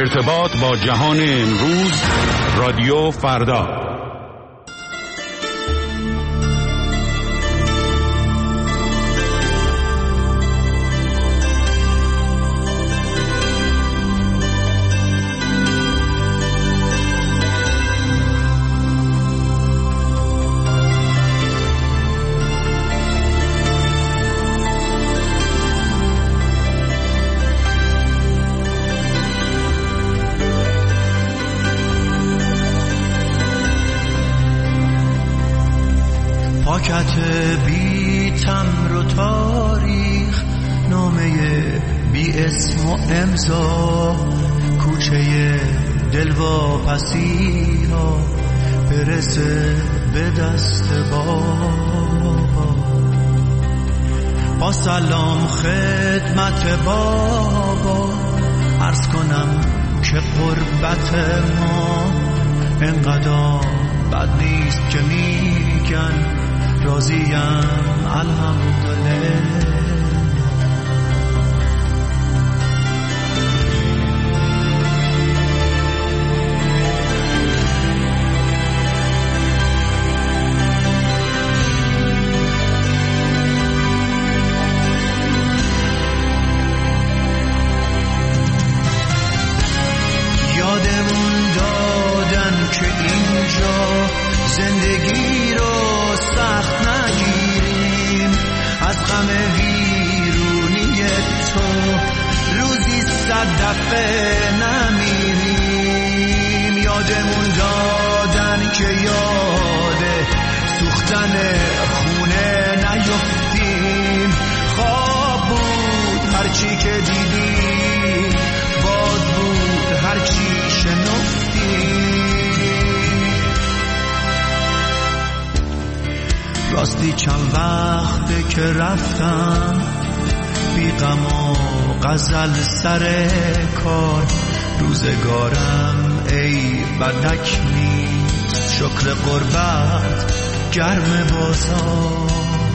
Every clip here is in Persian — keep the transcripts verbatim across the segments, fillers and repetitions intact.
ارتباط با جهان امروز، رادیو فردا. پاکت بی تمر و تاریخ، نامه بی اسم و امضا، کوچه دلواپسی ها برسه به دست بابا. با سلام خدمت بابا، عرض کنم که قربت ما انقدر بد نیست که میگن راضیم الحمدلله. یادمون دادن که اینجا زندگی رو سخت نگیریم، از غم ویرونی تو روزی صد دفعه نمیریم. یادمون دادن که یاد سوختن خونه نیفتیم، خواب بود هرچی که دیدیم، باد بود هرچی شنفتیم. راستی چند وقته که رفتم، بی غم و غزل سر کار، روزگارم ای بدک نیست، شکر قربت گرم بازار.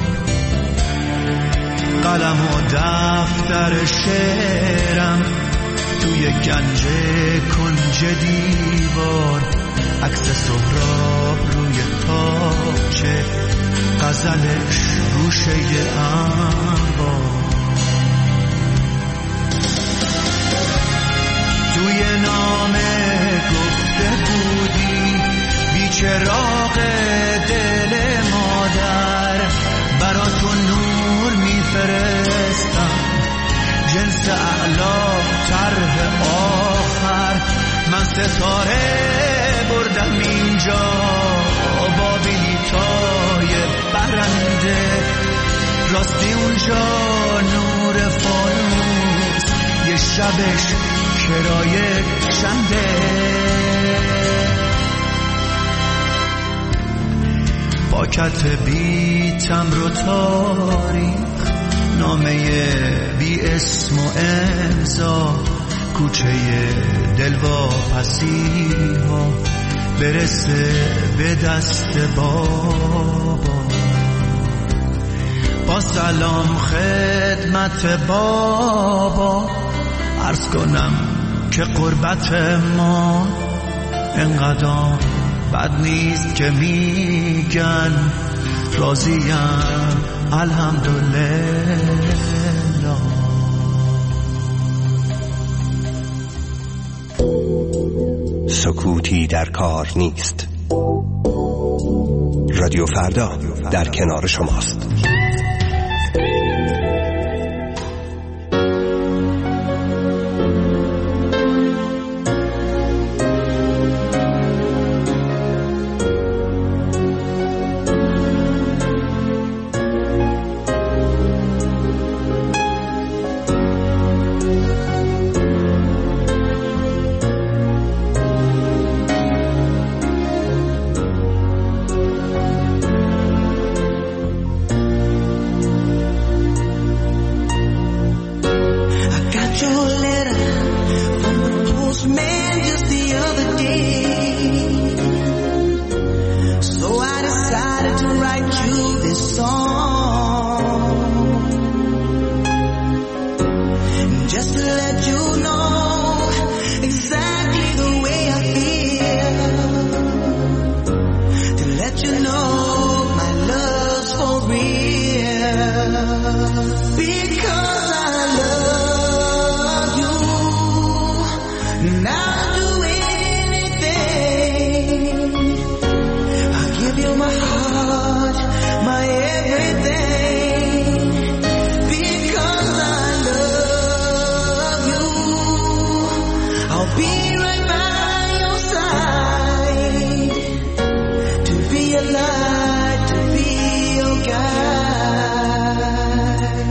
قلم و دفتر شعرم توی گنج کنج دیوار، عکس سهراب روی تاقچه، غزلش گوشه انبار. توی نامه گفته بودی بیچراغ دل مادر، برا تو نور میفرستم، جنس اعلا طرح آخر. من ستاره بردم اینجا با بلیطای برنده، راستی اونجا نور فانوس یه شبش کرایه چنده. پاکت بی تمر و تاریخ، نامه بی اسم و امضا، کوچه دلواپسی ها برسه به دست بابا. با سلام خدمت بابا، عرض کنم که قربت ما انقدر بد نیست که میگن راضیم الحمدلله. سکوتی در کار نیست. رادیو فردا در کنار شماست. Just to let you know exactly be right by your side, to be a light, to be your guide.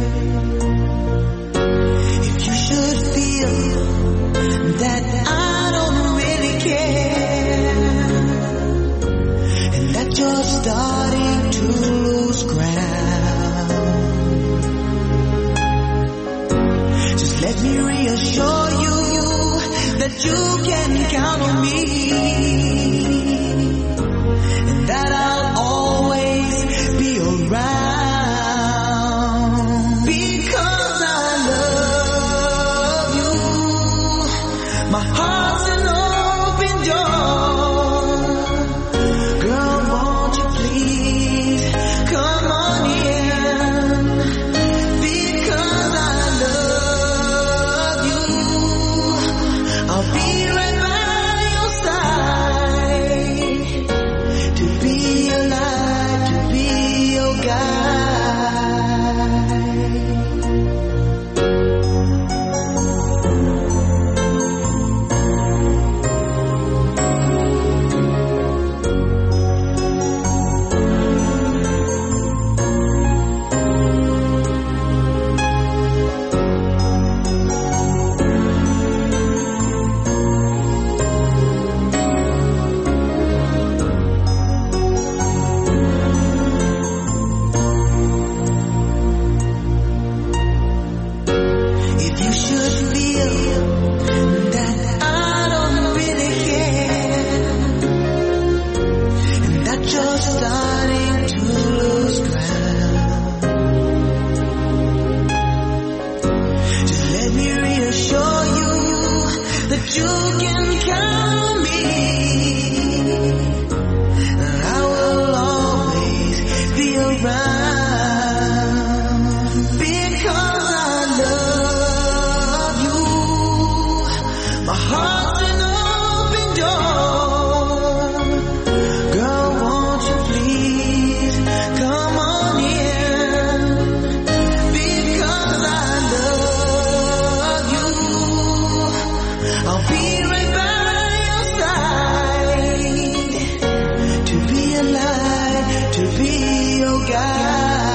If you should feel that I don't really care, and that you're starting to lose ground, just let me reassure you that you can count on me, and that I'll always be around, because I love you. My heart's an open door. Girl, won't you please come on in, because I love you. I'll be right by your side, to be your light, to be your guide. If you should feel that I don't really care, and that you're starting to lose ground, just let me reassure you that you can count on me, and I will always be around, because I love you. My heart's an open door. Girl, won't you please come on in, because I love you. I'll be right by your side, to be a light, to be your guide.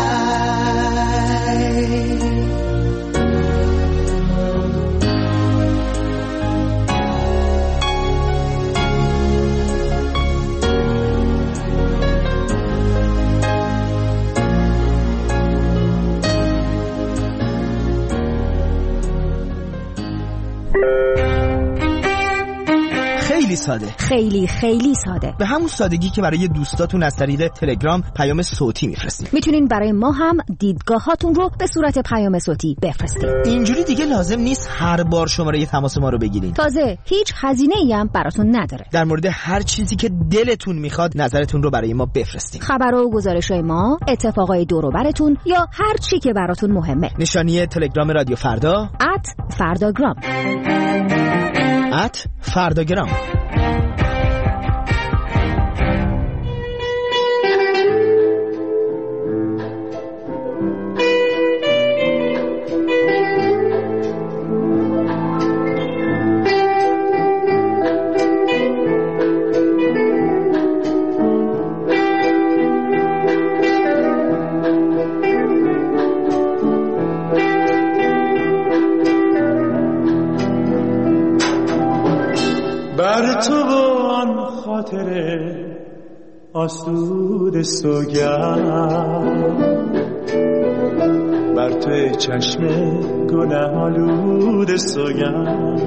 خیلی ساده، خیلی خیلی ساده. به همون سادگی که برای دوستاتون از طریق تلگرام پیام صوتی میفرستید، میتونین برای ما هم دیدگاهاتون رو به صورت پیام صوتی بفرستید. اینجوری دیگه لازم نیست هر بار شماره تماس ما رو بگیرین. تازه هیچ هزینه‌ای هم براتون نداره. در مورد هر چیزی که دلتون میخواد نظرتون رو برای ما بفرستین. خبر و گزارش‌های ما، اتفاقای دور و براتون، یا هر چی که براتون مهمه. نشانی تلگرام رادیو فردا ات فرداگرام ات فرداگرام. بر تو و آن خاطر آسود سوگند، بر تو چشم گناه آلود سوگند،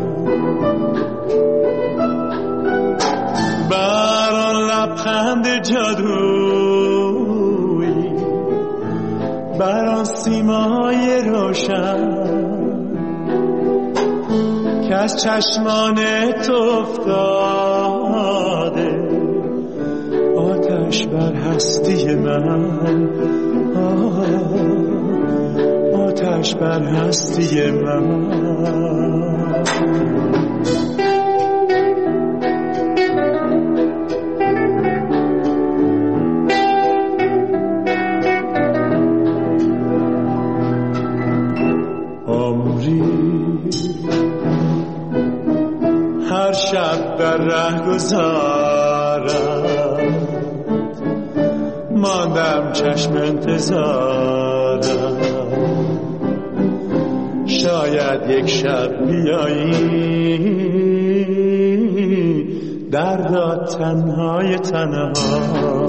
بر آن لبخند جادویی، بر آن سیمای روشن که از چشمان تو افتاده، آتش بر هستی من، آتش بر هستی من. هر شب در ره گذارم، ماندم چشم انتظارم، شاید یک شب بیایی دردا تنهای تنها،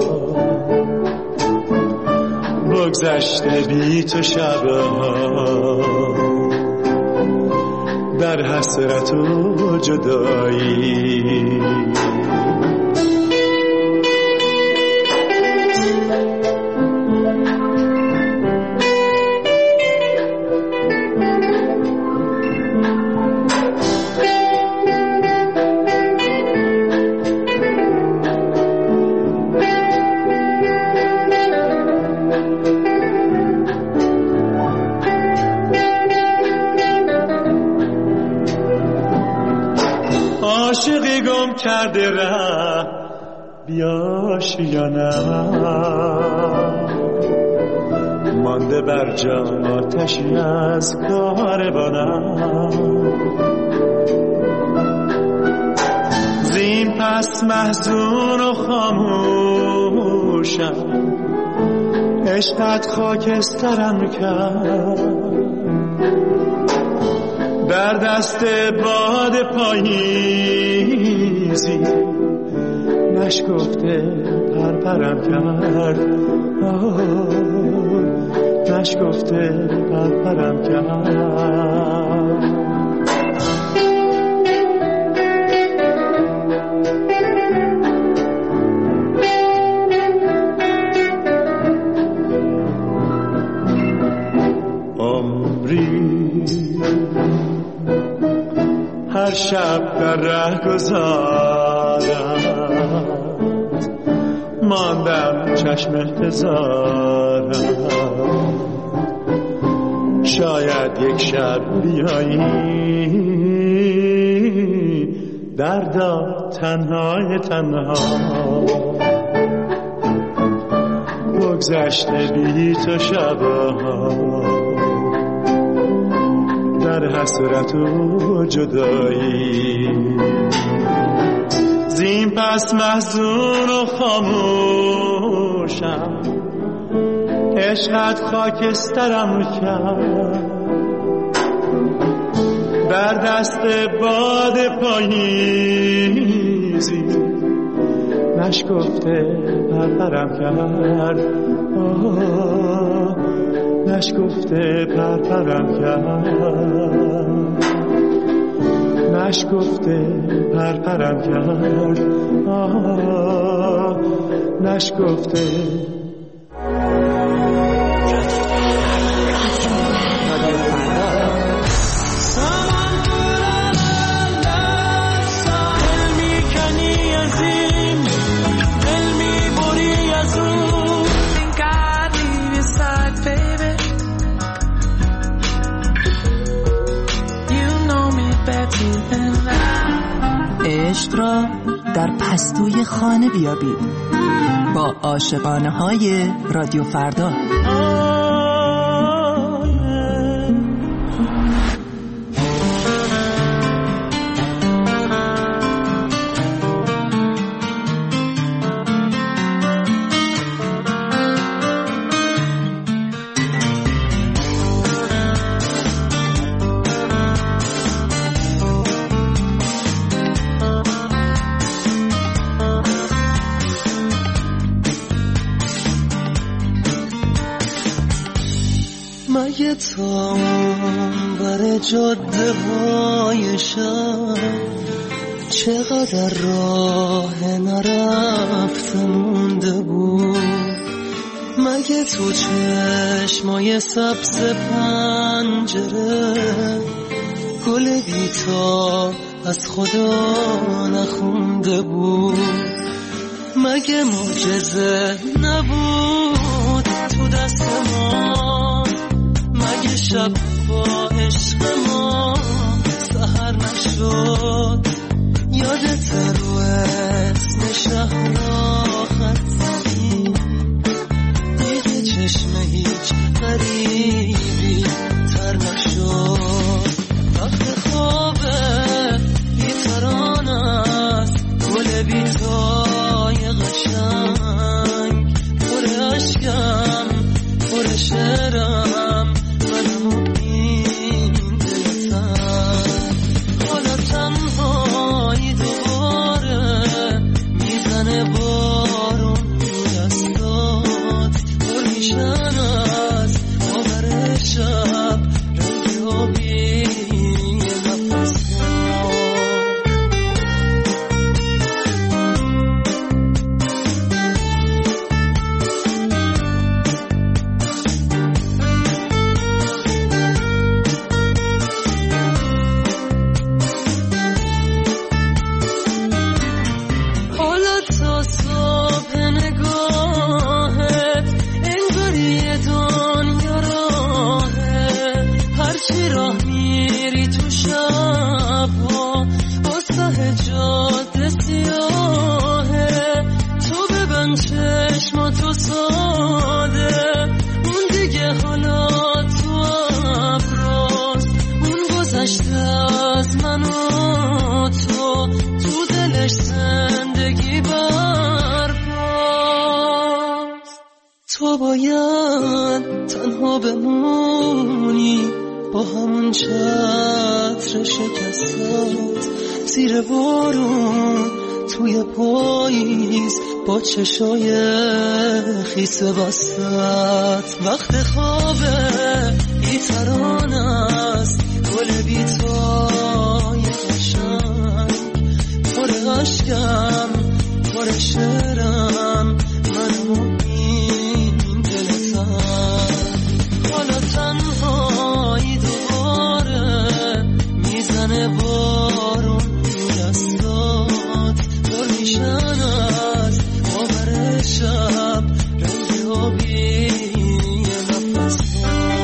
بگذشته بی تو شبها در حسرت و جدایی. عاشقی گم کرده ره بیاش یا نه، مانده بر جان آتشی از کاروانم، زین پس محزون و خاموشم، عشقت خاکسترم کرد، در دست باد پاییزی نشکفته پرپرم کرد، نشکفته پرپرم کرد. هر شب در ره گذارم، ماندم چشم انتظارم، شاید یک شب بیایی دردا تنهای تنها، بگذشته بی تو شبها در حسرت و جدایی. زین پس محزون و خاموشم، عشقت خاکسترم کرد، در دست باد پاییزی نشکفته پرپرم کرد، نشکفته پرپرم کرد، نشکفته پرپرم کرد، نشکفته. عشق را در پستوی خانه بیابید با عاشقانه های رادیو فردا. مگه تا بر جاده های شب چقدر راه نرفته مونده بود، مگه تو چشمای سبز پنجره گل بیتا از خدا نخونده بود، مگه معجزه نبود تو دست ما، مگه شب با عشق ما سحر نشد، یادت رو اسم شهر خط زدی، دیگه چشم هیچ غریبی تر نشد، وقت خوابه بیترانه تو باید تنها بمونی با همون چتر شکستت زیر بارون توی پاییز با چشای خیس بستت. وقت خوابه بی تران است گل بیتای قشنگ پر عشقم پر شعرم منو این دلتم. حالا تنهایی دوباره میزنه بارون روی دستات دور میشن از آور شب رنگ آبی نفس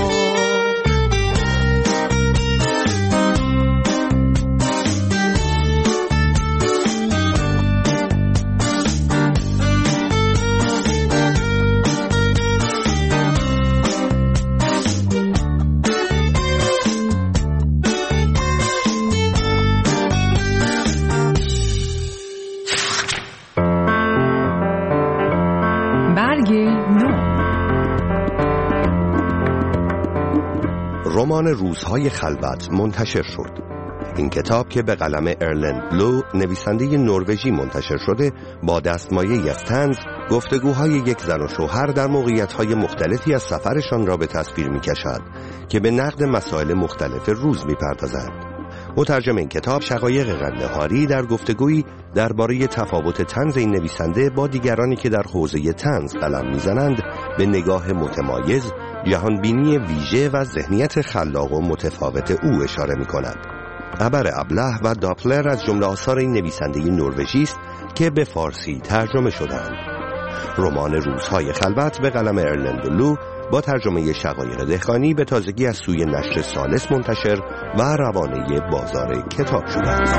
رمان روزهای خلوت منتشر شد. این کتاب که به قلم ارلند بلو نویسنده نروژی منتشر شده با دستمایه‌ای از طنز گفتگوهای یک زن و شوهر در موقعیت‌های مختلفی از سفرشان را به تصویر می‌کشد که به نقد مسائل مختلف روز می‌پردازند. مترجم این کتاب شقایق قندهاری در گفتگویی درباره تفاوت طنز این نویسنده با دیگرانی که در حوزه طنز قلم می‌زنند به نگاه متمایز، جهانبینی ویژه و ذهنیت خلاق و متفاوت او اشاره می‌کند. ابر ابله و داپلر از جمله آثار این نویسنده نروژی است که به فارسی ترجمه شدند. رمان روزهای خلوت به قلم ارلند بلو با ترجمه شقایق دهقانی به تازگی از سوی نشر ثالث منتشر و روانه بازار کتاب شده است.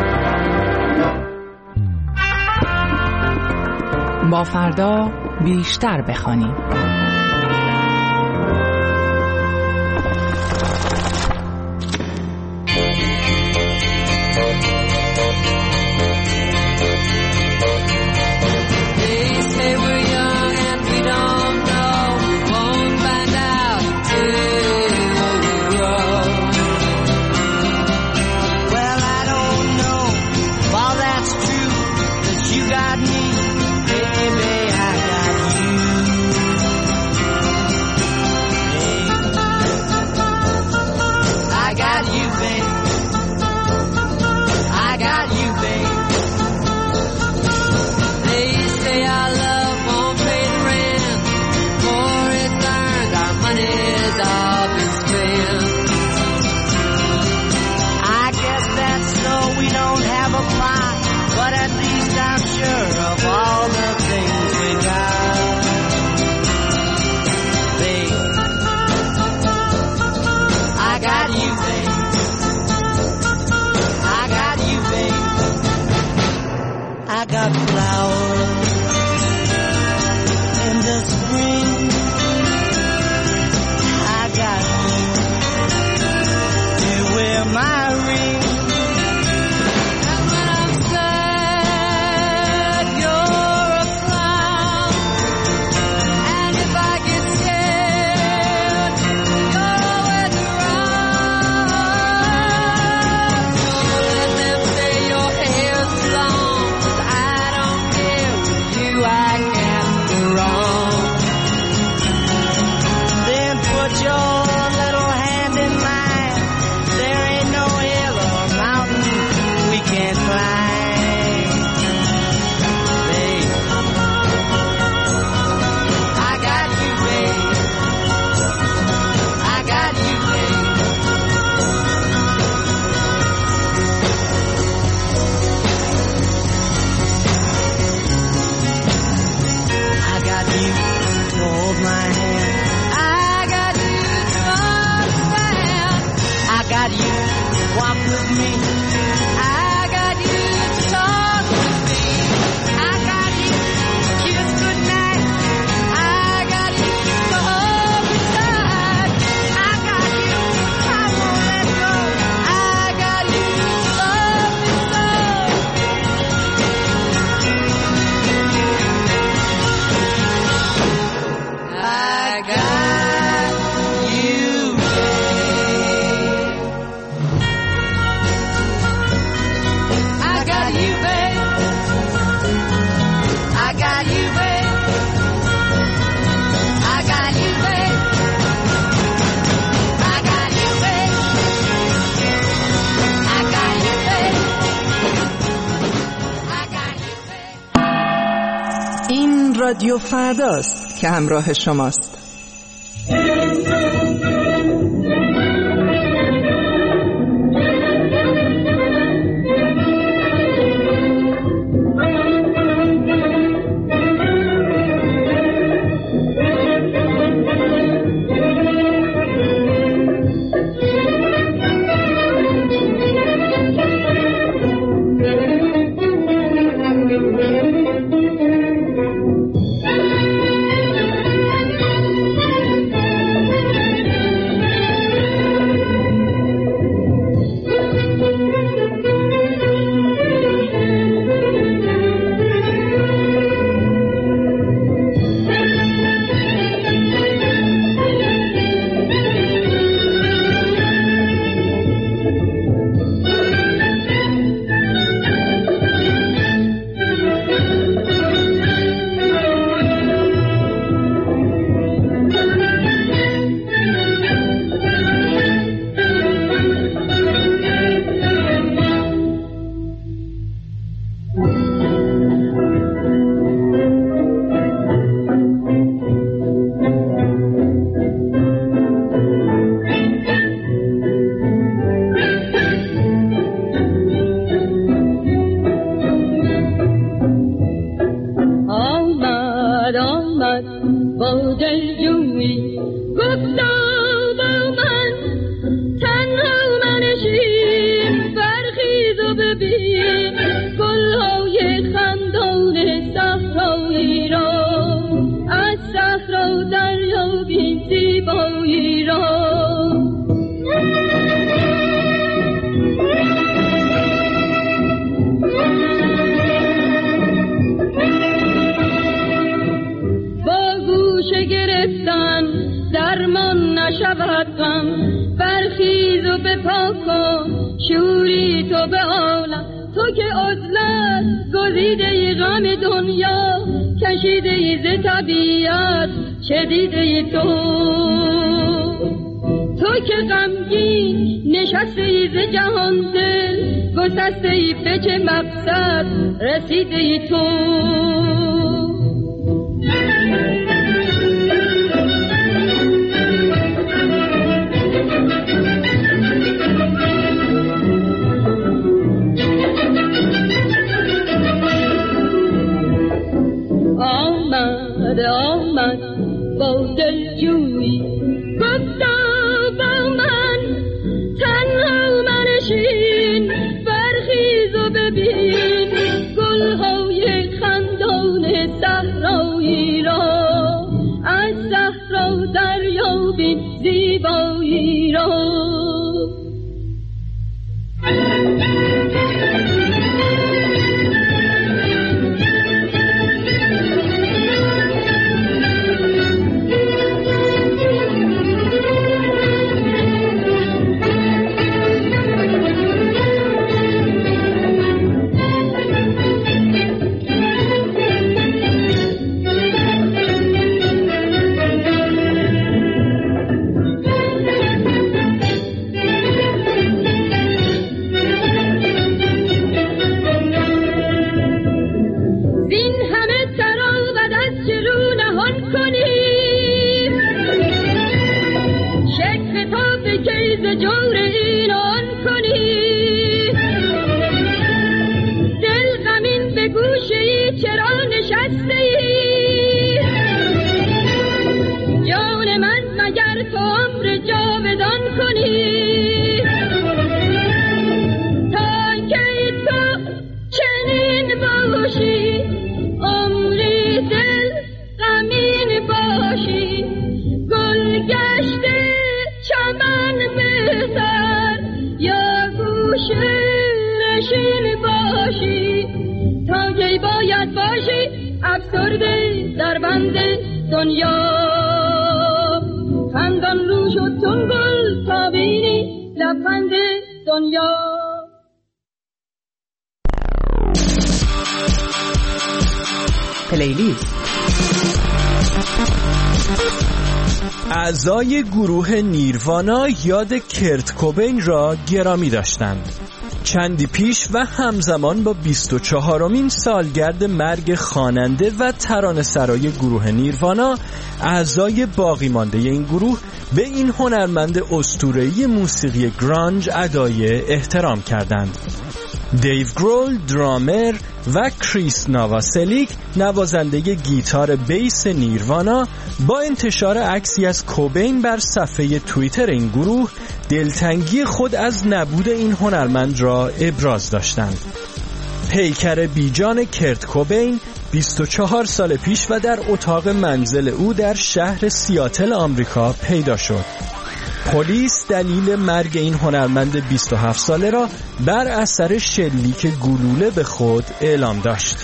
با فردا بیشتر بخوانیم. رادیو فرداست که همراه شماست. پلیلیست. اعضای گروه نیروانا یاد کرت کوبین را گرامی داشتند. چندی پیش و همزمان با بیست و چهارمین سالگرد مرگ خواننده و ترانه‌سرای گروه نیروانا، اعضای باقی مانده این گروه به این هنرمند اسطوره‌ای موسیقی گرانج ادای احترام کردند. دیو گرول درامر و کریس نواسلیک نوازنده گیتار بیس نیروانا با انتشار عکسی از کوبین بر صفحه توییتر این گروه دلتنگی خود از نبود این هنرمند را ابراز داشتند. پیکر بیجان کرت کوبین بیست و چهار سال پیش و در اتاق منزل او در شهر سیاتل آمریکا پیدا شد. پلیس دلیل مرگ این هنرمند بیست و هفت ساله را بر اثر شلیک گلوله به خود اعلام داشت.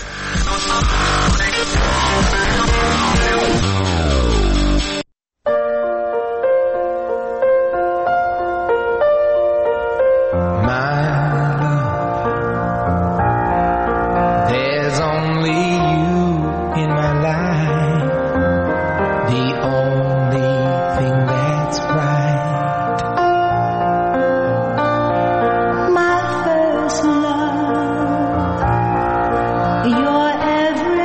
You're every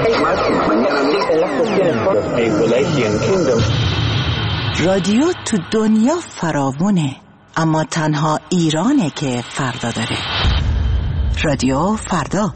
رادیو تو دنیا فراوونه، اما تنها ایرانه که فردا داره. رادیو فردا.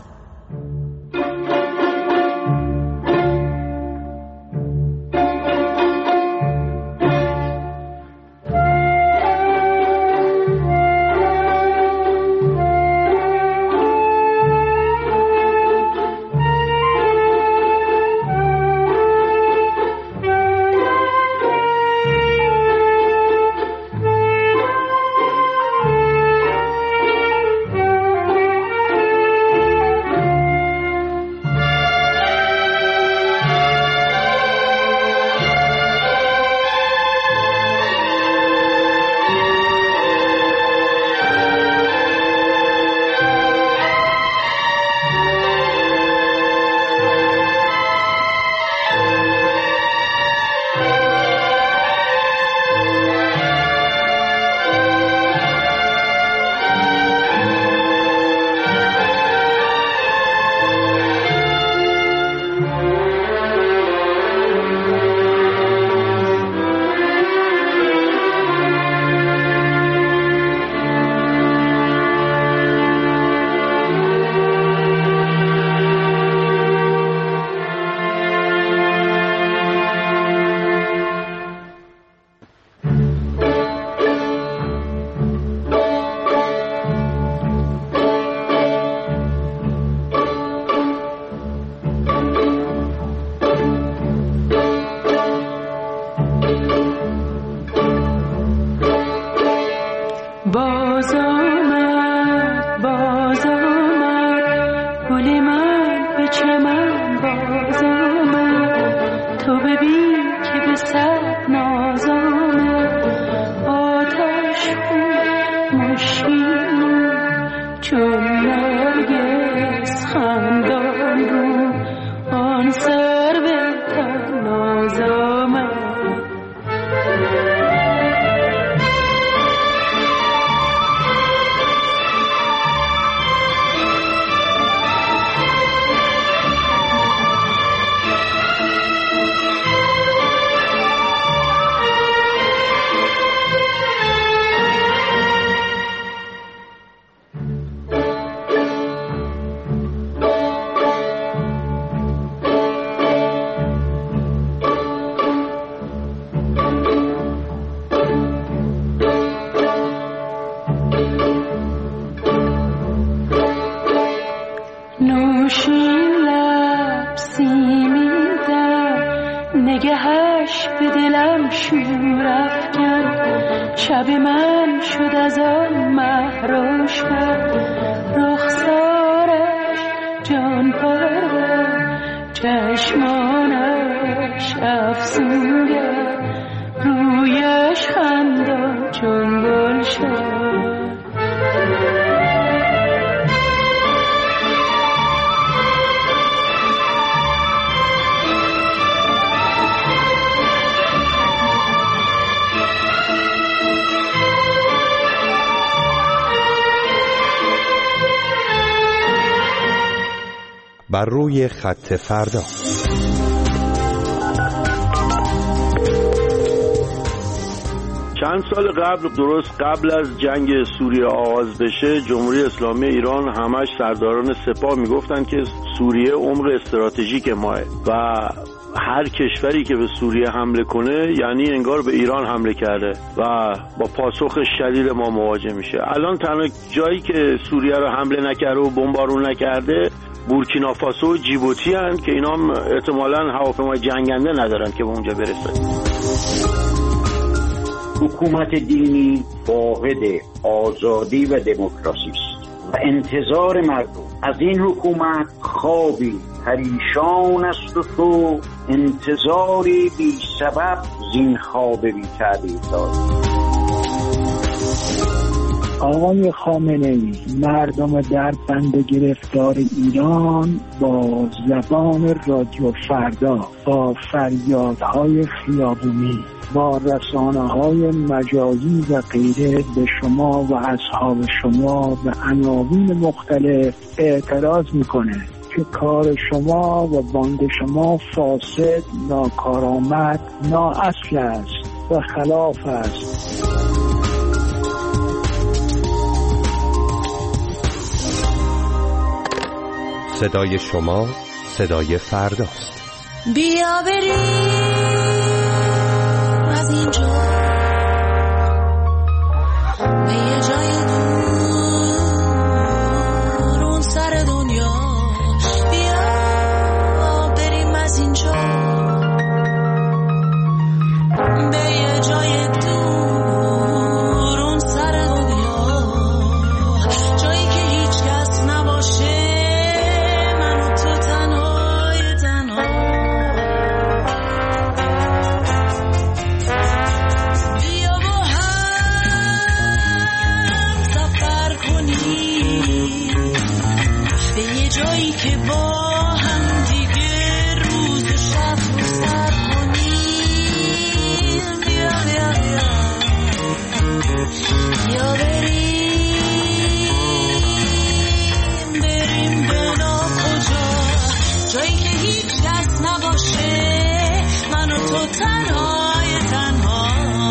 بر روی خط فردا. چند سال قبل، درست قبل از جنگ سوریه آغاز بشه، جمهوری اسلامی ایران همش سرداران سپاه میگفتن که سوریه عمق استراتژیک ماه و هر کشوری که به سوریه حمله کنه یعنی انگار به ایران حمله کرده و با پاسخ شدید ما مواجه میشه. الان تنها جایی که سوریه رو حمله نکرده و بمبارون نکرده بورکینافاسو و جیبوتی هستند که اینا هم احتمالاً هواپیمای جنگنده ندارن که به اونجا برسن. حکومت دینی واحد آزادی و دموکراسی است و انتظار مردم از این حکومت خوابی پریشان است و تو انتظاری بی سبب زین خواب بی تعبیر داری. آقای خامنه‌ای مردم دربند گرفتار ایران با زبان رادیو فردا، با فریادهای خیابونی، با رسانه‌های مجازی و غیره به شما و اصحاب شما به عناوین مختلف اعتراض میکنه که کار شما و باند شما فاسد، ناکارآمد، نااصل است و خلاف است. صدای شما صدای فرداست. بیا بریم از اینجا به یه جای دور اون سر دنیا. بیا بریم از اینجا به یه جای دور اون سر دنیا، جایی که هیچ کس نباشه، جایی که با هم دیگه روز و شب رو سر کنیم. بیا بیا بیا بیا بریم بریم به ناکجا، جایی که هیچ کس نباشه، من و تو تنهای تنها.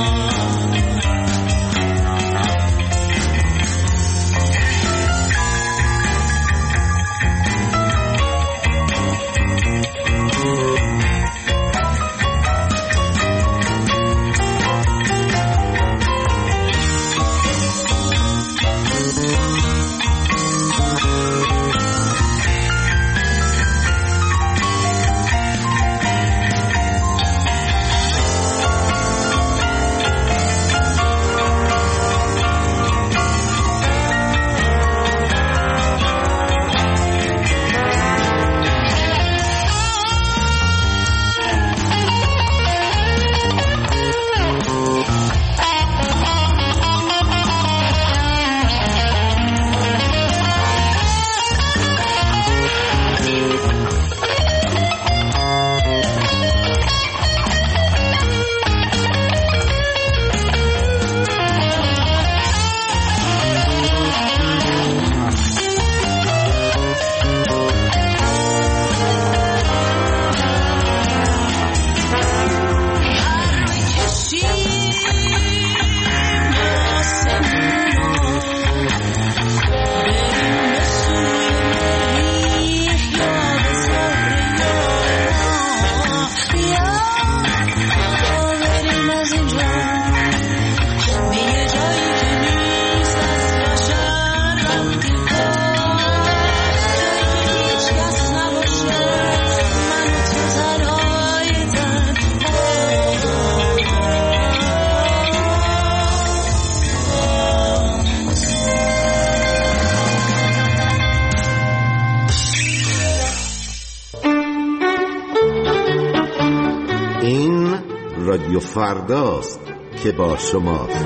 رادیو فرداست که با شماست.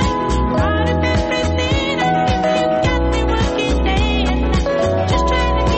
Just trying to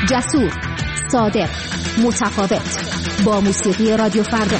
جسور، صادق، متفاوت، با موسیقی رادیو فردا.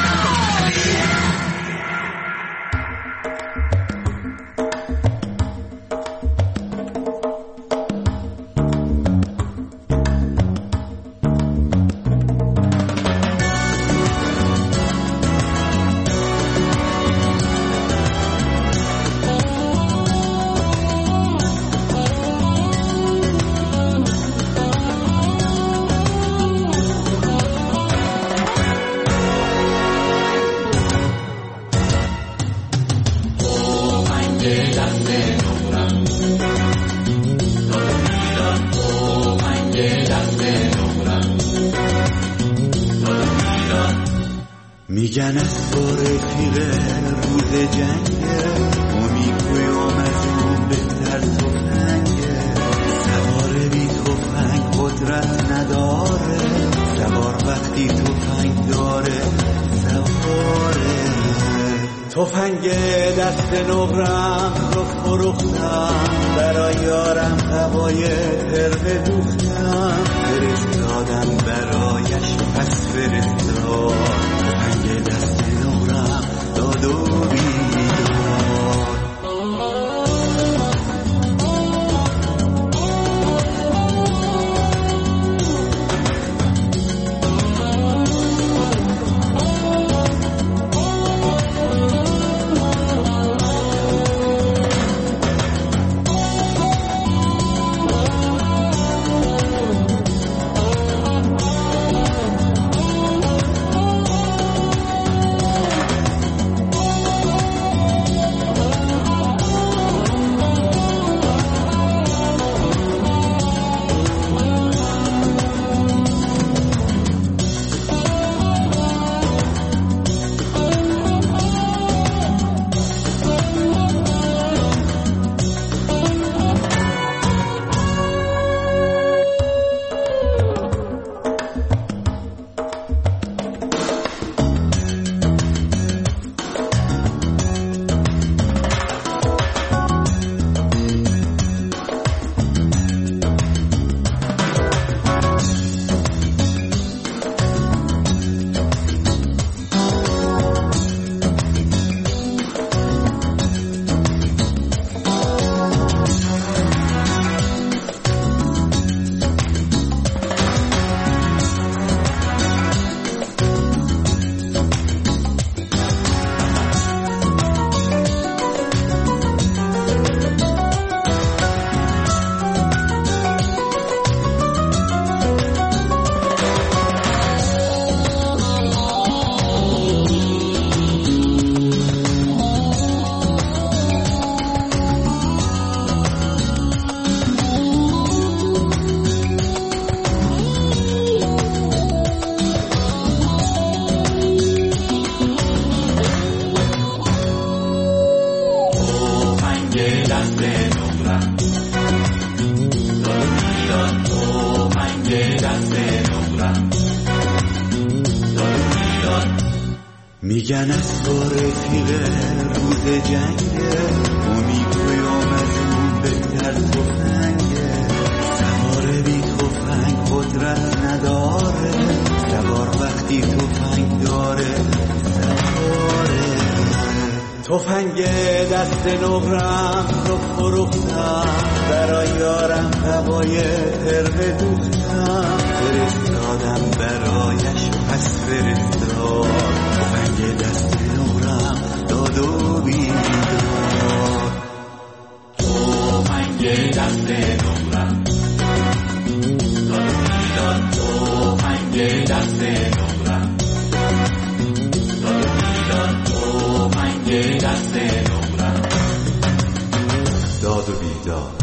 میگن از تو رفیق روز جنگه، امیدوی آمدون بهتر تفنگه، سوار بی تفنگ قدرت نداره، سوار وقتی تفنگ داره سواره. تفنگ دست نقرم رو فروختم، برای یارم هوای هرمه دوختم، فرستادم برایش پس فرستاد، تفنگ دست نقرم داد و بیداد. میگن از تو رفیق روز جنگه، امیدوی آمدون بهتر تفنگه، سوار بی تفنگ قدرت نداره، سوار وقتی تفنگ داره سواره. تفنگ دست نقرم رو فروختم، برای یارم هوای هرمه دوختم، فرستادم برایش پس فرستاد، تفنگ دست نقرم داد و بیداد. تفنگ دست نقرم داد و بیداد، تفنگ دست نقرم داد و بیداد، تفنگ دست نقرم داد و بیداد.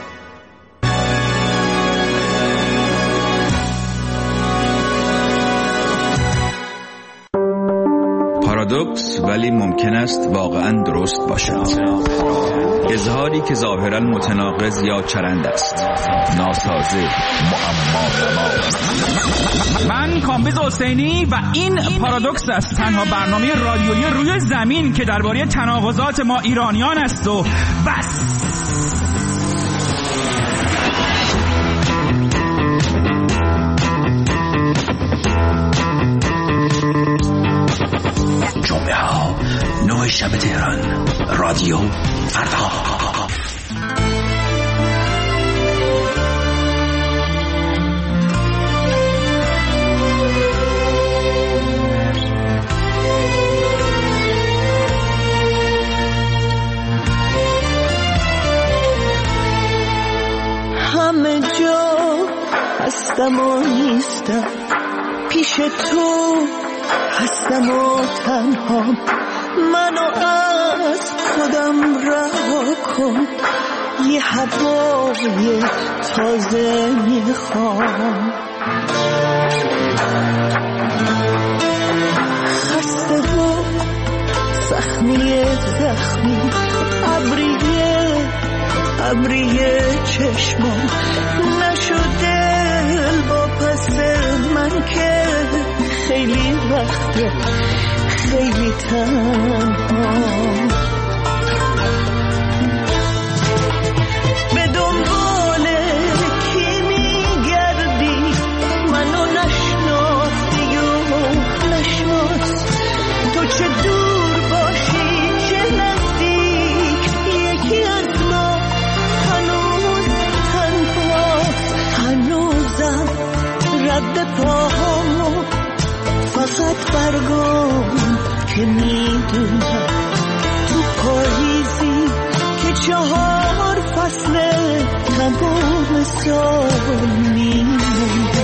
پارادوکس ولی ممکن است واقعا درست باشد. اظهاری که ظاهرا متناقض یا چرند است، ناسازه، معما. من کامبیز حسینی و این پارادوکس است، تنها برنامه رادیویی روی زمین که درباره تناقضات ما ایرانیان است و بس. رادیو فردا. همه جا هستم و نیستم، پیش تو هستم و تنها، منو از خودم رها کن، یه هوای تازه میخوام. خسته و زخمی زخمی، ابریه ابریه چشمم، نشده با پس من که خیلی وقته خیلی تنها. به دنبال کی میگردی، منو نشناختی و نشناس، تو چه دور باشی چه نزدیک، یکی از ما هنوز تنهاست. هنوزم رد پاهامو فقط برگام که میدونم تو پاییزی که چهار فصل تمام سال میمونه.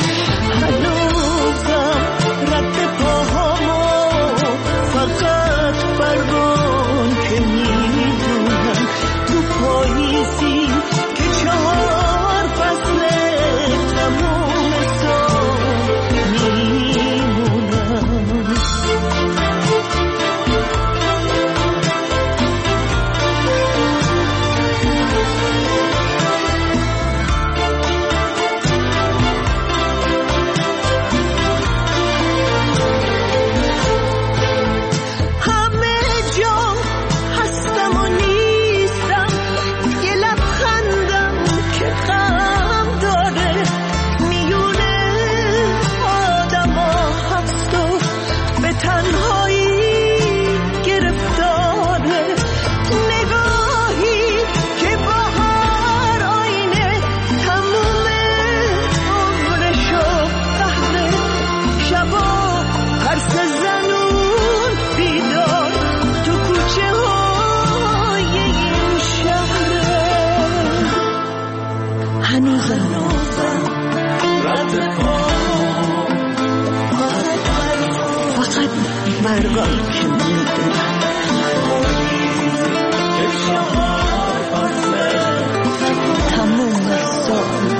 هنوزم رد پاهامو فقط برگام که میدونم تو پاییزی که چهار فصل تمام سال میمونم. برگام که میدونم تموم سال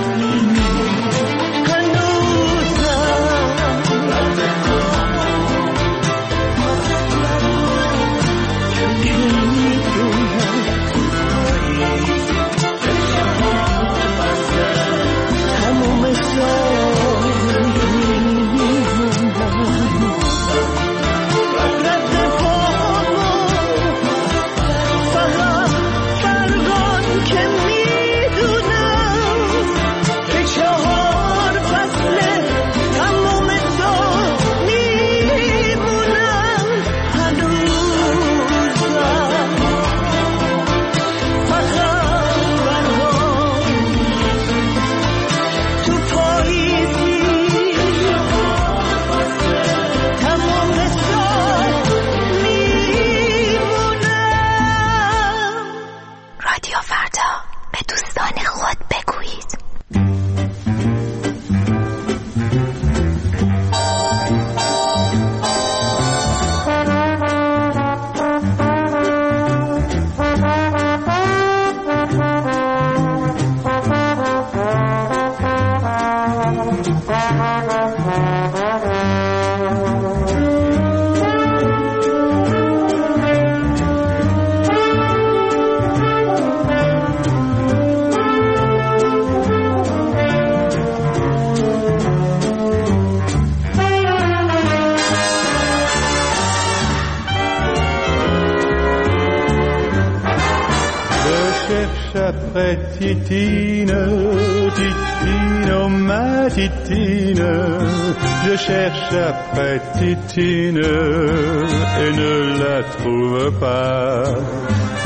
Titine, Titine, oh ma Titine, je cherche après Titine et ne la trouve pas.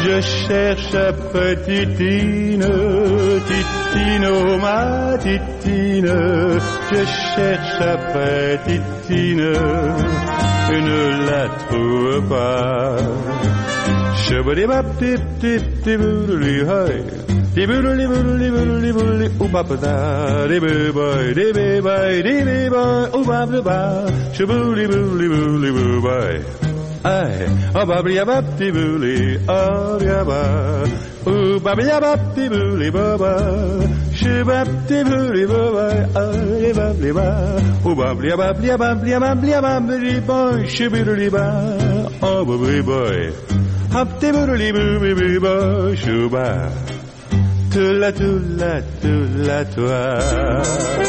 Je cherche après Titine, Titine, oh ma Titine. Je cherche après Titine et ne la trouve pas. Shabadibap tip tip tibouli hay. Tibouli bouli bouli bouli ubabda. Dibibai dibibai dibibai ubabda. Shabouli bouli bouli bouli. Ay, oh babli ababti bouli, oh yaba, oh babli ababti bouli baba, shibabti bouli baba, ay babli ba, oh babli ababli ababli ababli ababli boy, shibili ba, oh babli boy, hapti bouli bouli boy, shuba, tula tula tula toi.